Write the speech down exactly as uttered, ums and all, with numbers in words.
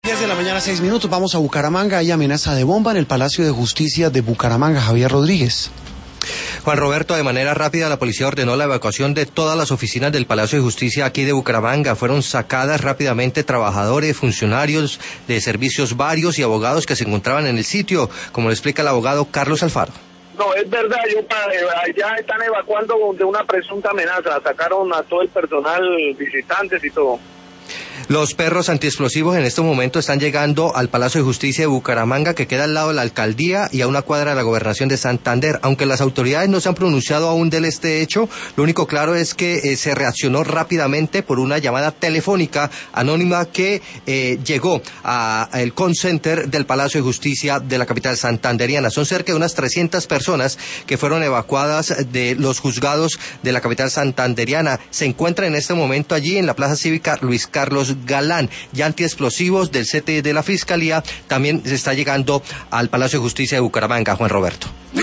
diez de la mañana, seis minutos, vamos a Bucaramanga. Hay amenaza de bomba en el Palacio de Justicia de Bucaramanga. Javier Rodríguez. Juan Roberto, de manera rápida la policía ordenó la evacuación de todas las oficinas del Palacio de Justicia aquí de Bucaramanga. Fueron sacadas rápidamente trabajadores, funcionarios de servicios varios y abogados que se encontraban en el sitio, como lo explica el abogado Carlos Alfaro. No, es verdad, yo, ya están evacuando de una presunta amenaza, sacaron a todo el personal, visitantes y todo. Los perros antiexplosivos en este momento están llegando al Palacio de Justicia de Bucaramanga, que queda al lado de la alcaldía y a una cuadra de la gobernación de Santander. Aunque las autoridades no se han pronunciado aún de este hecho, lo único claro es que eh, se reaccionó rápidamente por una llamada telefónica anónima que eh, llegó al call center del Palacio de Justicia de la capital santanderiana. Son cerca de unas trescientas personas que fueron evacuadas de los juzgados de la capital santanderiana. Se encuentran en este momento allí en la Plaza Cívica Luis Carlos Galán. Ya antiexplosivos del C T I de la Fiscalía también se está llegando al Palacio de Justicia de Bucaramanga, Juan Roberto.